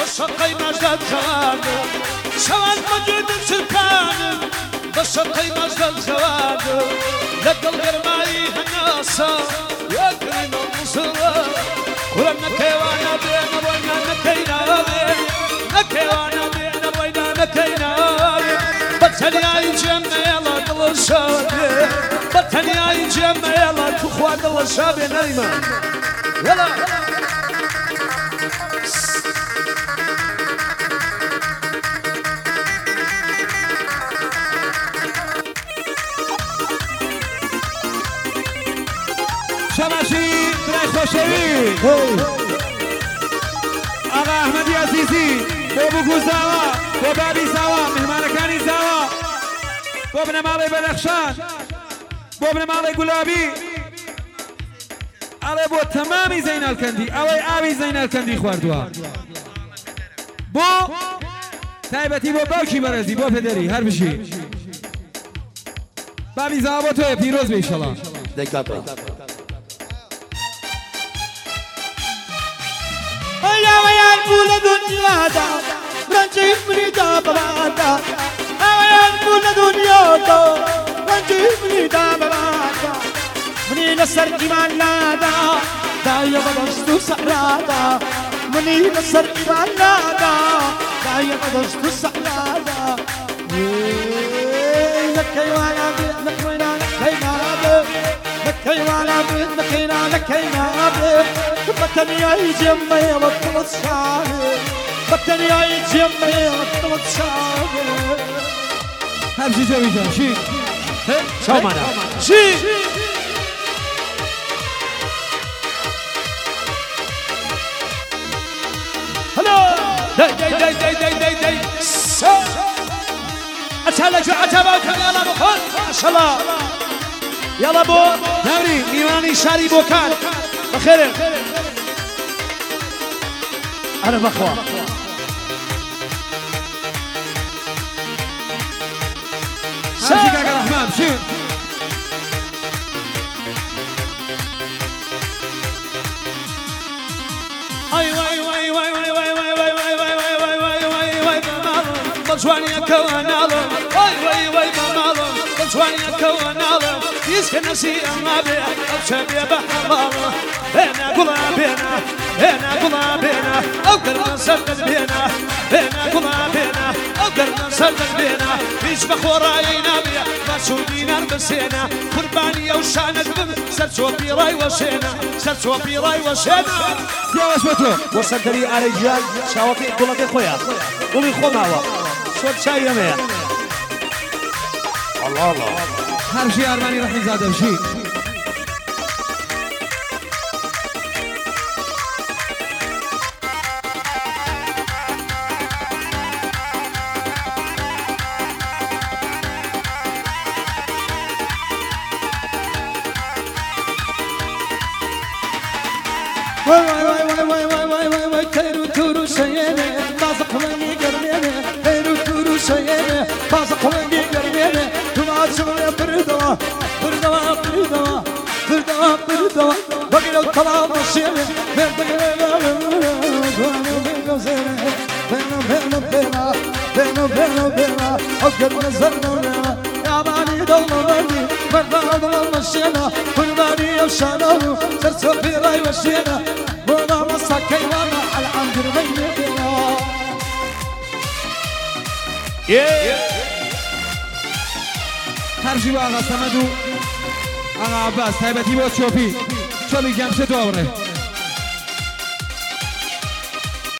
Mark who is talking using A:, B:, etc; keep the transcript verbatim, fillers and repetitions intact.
A: بشقي مجد خوانم شوان مجد سركانم بشقي مجد خوانم لقل قرمائي هناسا يقرن المصرة ولن نكيوانا بين وينا نكينا بين نكيوانا بين وينا نكينا بين بطنيا يجمع يلا دل الشابي بطنيا يجمع يلا تخوى دل الشابي نايمة يلا
B: شماشی برای خوشوی آقا احمدی عزیزی بۆ بگو زاوا بۆ بابی زاوا مهمانەکانی زاوا بۆ بنەماڵی بەدەخشان بۆ بنەماڵی گولابی ئەڵێ بۆ تەمامی زەینەڵکەندی ئەوەی ئاوی زەینەڵکەندی خواردووە بۆ تایبەتی بۆ باوکی بەرەزی بۆ پێدەری هەر بشی بابی زاوا بۆ تۆیە پیرۆز بێ ئیشەڵا
C: يا ويا البولد دنيا دا رنجي مريدا بلادا يا البولد دنيا دا رنجي مريدا بلادا مني نصر إيمان لادا دا يبدستو سعرادا مني نصر إيمان لادا دا يبدستو سعرادا لكي وانا لك وينا لكينا لكي وانا لكينا لكينا بطني اي جمعي وطلت شعري بطني اي جمعي وطلت شعري
B: همشي جوي جان شي
A: شو معنا شي هلا داي داي داي داي داي داي داي اتهلا جو عتباك يلا بخل ما شاء الله يلا بو نوري ميواني شاري بوكان بخير أنا بخوة
B: همشي كاكا رحمن شو
A: أي واي واي واي واي واي واي واي واي واي واي واي واي واي مالهم بجواني كونالهم واي واي واي مالهم بجواني كونالهم يسكن نسي ما بيه أو شبيه بحمالهم هنا قلا بينا هنا قلا بينا أو قرنا سرد بينا هنا قلا بينا أو قرنا سرد بينا بيش بخوراينا بيا مسودين أربسينا قرباني أو شانك بم سرسوا بيراي وشينا سرسوا بيراي وشينا
B: سياوش بطلو
A: وصدري أرجال شاوكي قولك خويا قولي خو معوا صوت شاي يميا الله الله
B: هرشي أرماني رح يزاد وشي
C: واي واي واي واي واي واي واي واي تيرو تورو شيني بازق ويني قرميني تيرو تورو شيني بازق ويني قرميني تما شغل بردوا بردوا بردوا بردوا بردوا بقي لو طلع مشيني من بقي بينو بينو بينا بينو بينو بينا أقدر نزلنا يا ماني دولني مرة مشينا قرباني وشانو سرسو في راي وشينا بونا مساكي وانا على عندر بينا
B: هرشي بقى سمدو آقا عباس تایبەتی بۆ چۆپی چۆپی گەمشە دۆڕێ